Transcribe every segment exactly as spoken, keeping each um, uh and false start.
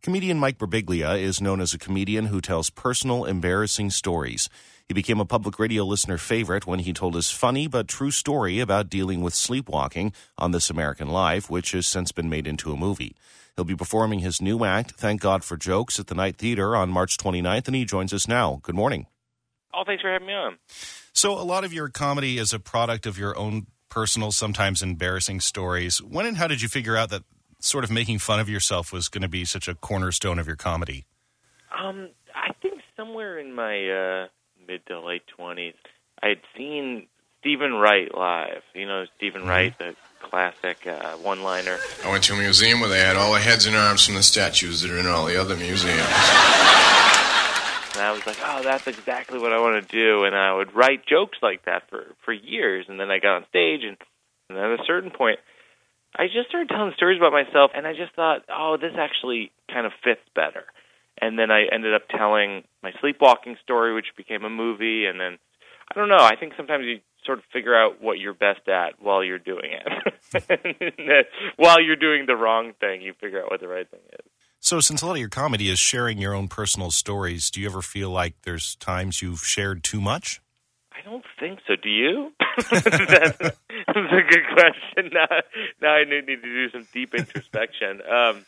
Comedian Mike Birbiglia is known as a comedian who tells personal, embarrassing stories. He became a public radio listener favorite when he told his funny but true story about dealing with sleepwalking on This American Life, which has since been made into a movie. He'll be performing his new act, Thank God for Jokes, at the Night Theater on March twenty-ninth, and he joins us now. Good morning. Oh, thanks for having me on. So a lot of your comedy is a product of your own personal, sometimes embarrassing stories. When and how did you figure out that sort of making fun of yourself was going to be such a cornerstone of your comedy? Um, I think somewhere in my uh, mid to late twenties, I had seen Stephen Wright live. You know, Stephen mm-hmm. Wright, the classic uh, one-liner. I went to a museum where they had all the heads and arms from the statues that are in all the other museums. And I was like, oh, that's exactly what I want to do. And I would write jokes like that for, for years. And then I got on stage, and, and then at a certain point, I just started telling stories about myself, and I just thought, oh, this actually kind of fits better. And then I ended up telling my sleepwalking story, which became a movie. And then, I don't know, I think sometimes you sort of figure out what you're best at while you're doing it. While you're doing the wrong thing, you figure out what the right thing is. So since a lot of your comedy is sharing your own personal stories, do you ever feel like there's times you've shared too much? I don't think so. Do you? that's, that's a good question. Now, now I need to do some deep introspection. Um,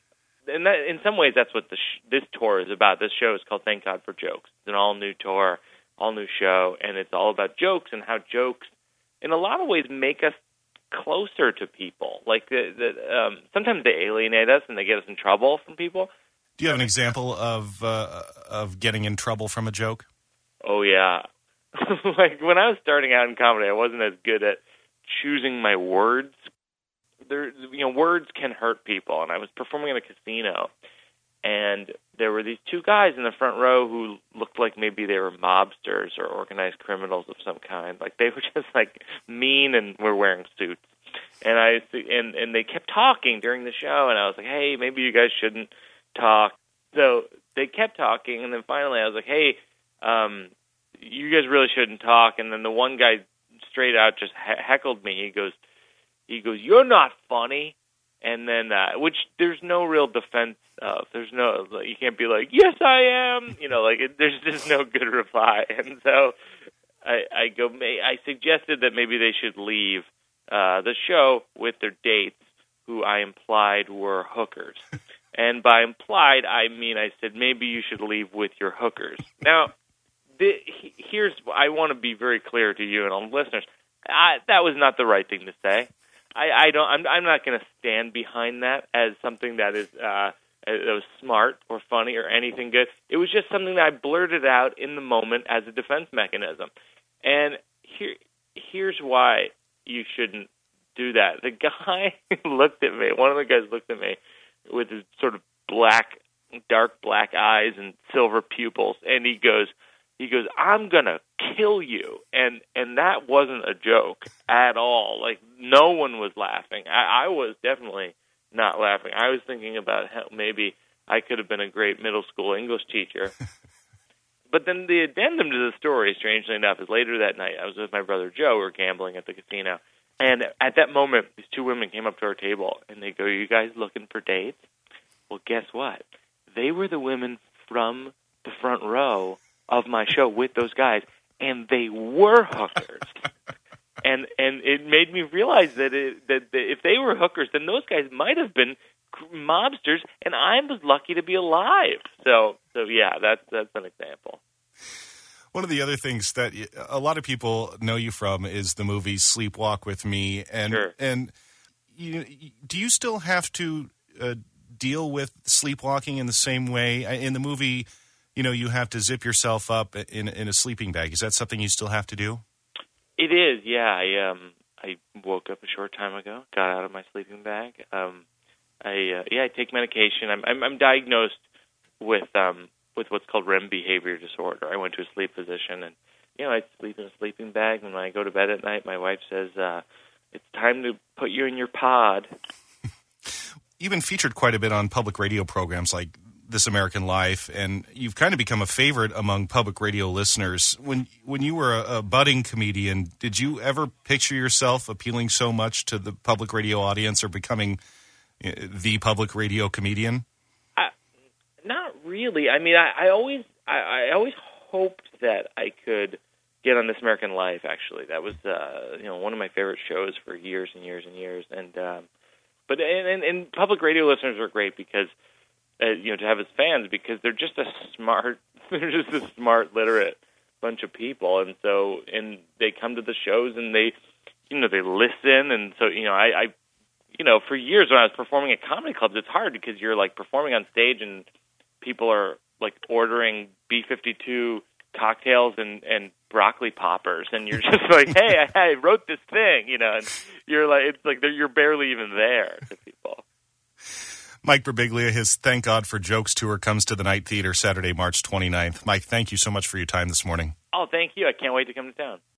and that, in some ways, that's what the sh- this tour is about. This show is called Thank God for Jokes. It's an all-new tour, all-new show, and it's all about jokes and how jokes, in a lot of ways, make us closer to people. Like the, the, um, sometimes they alienate us and they get us in trouble from people. Do you have an example of uh, of getting in trouble from a joke? Oh yeah, like when I was starting out in comedy, I wasn't as good at choosing my words. There, you know, words can hurt people, and I was performing in a casino, and there were these two guys in the front row who looked like maybe they were mobsters or organized criminals of some kind. Like they were just like mean and were wearing suits. And I and and they kept talking during the show, and I was like, hey, maybe you guys shouldn't talk. So they kept talking, and then finally I was like, hey, um, you guys really shouldn't talk. And then the one guy straight out just he- heckled me. He goes, he goes, you're not funny. And then, uh, which there's no real defense of. There's no, you can't be like, yes, I am. You know, like it, there's just no good reply. And so I, I go, I suggested that maybe they should leave uh, the show with their dates, who I implied were hookers. And by implied, I mean I said maybe you should leave with your hookers. Now, the, here's I want to be very clear to you and all the listeners. I, that was not the right thing to say. I, I don't. I'm, I'm not going to stand behind that as something that is uh, that was smart or funny or anything good. It was just something that I blurted out in the moment as a defense mechanism. And here, here's why you shouldn't do that. The guy looked at me. One of the guys looked at me with his sort of black, dark black eyes and silver pupils, and he goes. He goes, I'm going to kill you. And and that wasn't a joke at all. Like, no one was laughing. I, I was definitely not laughing. I was thinking about how maybe I could have been a great middle school English teacher. But then the addendum to the story, strangely enough, is later that night, I was with my brother Joe. We were gambling at the casino. And at that moment, these two women came up to our table, and they go, are you guys looking for dates? Well, guess what? They were the women from the front row of my show with those guys, and they were hookers. and and it made me realize that, it, that that if they were hookers, then those guys might have been mobsters, and I was lucky to be alive. So so yeah, that's that's an example. One of the other things that a lot of people know you from is the movie Sleepwalk with Me, and sure. and you, do you still have to uh, deal with sleepwalking in the same way in the movie? You know, you have to zip yourself up in in a sleeping bag. Is that something you still have to do? It is, yeah. I um I woke up a short time ago, got out of my sleeping bag. Um, I uh, yeah, I take medication. I'm I'm, I'm diagnosed with um with what's called R E M behavior disorder. I went to a sleep physician, and you know, I sleep in a sleeping bag. And when I go to bed at night, my wife says, uh, "It's time to put you in your pod." You've been featured quite a bit on public radio programs like This American Life, and you've kind of become a favorite among public radio listeners. When when you were a, a budding comedian, did you ever picture yourself appealing so much to the public radio audience or becoming uh, the public radio comedian? I, not really. I mean, I, I always, I, I always hoped that I could get on This American Life. Actually, that was, uh, you know, one of my favorite shows for years and years and years. And um, but and, and, and public radio listeners are great because, uh, you know, to have as fans because they're just a smart, they're just a smart, literate bunch of people, and so and they come to the shows and they, you know, they listen, and so you know, I. I You know, for years when I was performing at comedy clubs, it's hard because you're like performing on stage and people are like ordering B fifty-two cocktails and, and broccoli poppers, and you're just like, "Hey, I, I wrote this thing," you know, and you're like, it's like you're barely even there to people. Mike Birbiglia, his Thank God for Jokes tour comes to the Night Theater Saturday, March twenty-ninth. Mike, thank you so much for your time this morning. Oh, thank you. I can't wait to come to town.